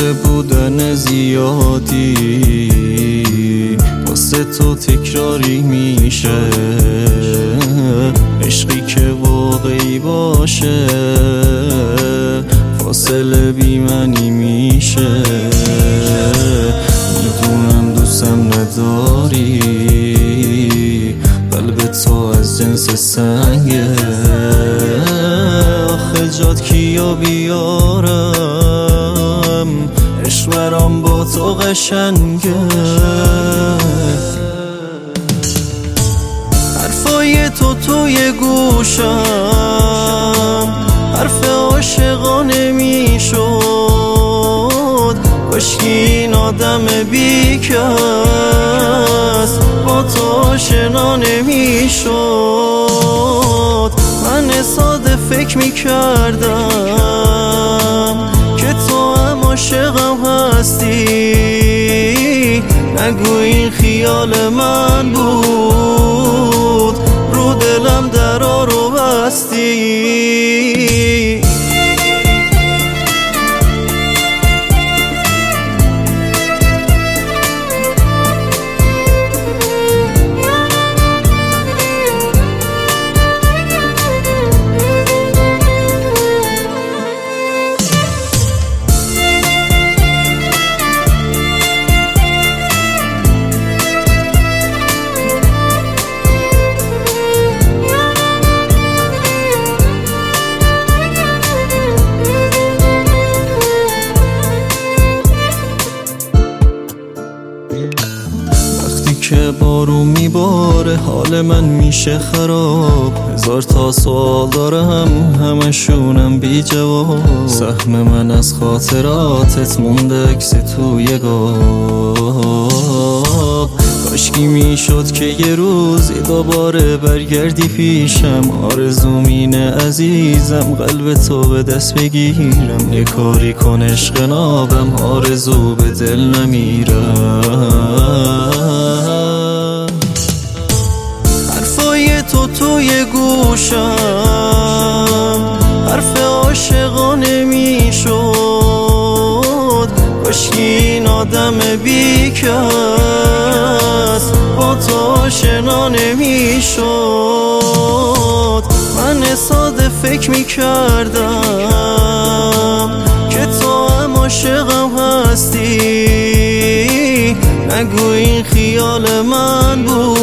خاطر بودن زیادی واسه تو تکراری میشه، عشقی که واقعی باشه فاصله بی معنی میشه. میدونم دوستم نداری، قلب تو از جنس سنگه، آخه جات کیا بیارم، عشق برام با تو قشنگه. حرفای تو توی گوشم حرف عاشقانه میشد، کاشکی این آدم بیکس با تو آشنا نمیشد. من ساده فکر میکردم که تو هم عاشقم هستی، نگو این خیال من بود، رو دلم درا رو بستی. که بارون میباره حال من میشه خراب، هزار تا سوال دارم همشونم بی جواب. سهم من از خاطراتت مونده عکس توی گاب، کاشکی میشد که یه روزی دوباره برگردی پیشم. آرزوم اینه عزیزم قلب تو به دست بگیرم، یه کاری کن عشق نابم آرزو به دل نمیرم. حرفای تو توی گوشم حرف عاشقانه میشد، کاشکی این آدم بیکس با تو آشنا نمیشد. من ساده فکر میکردم که تو هم عاشقم هستی، نگو این خیال من بود،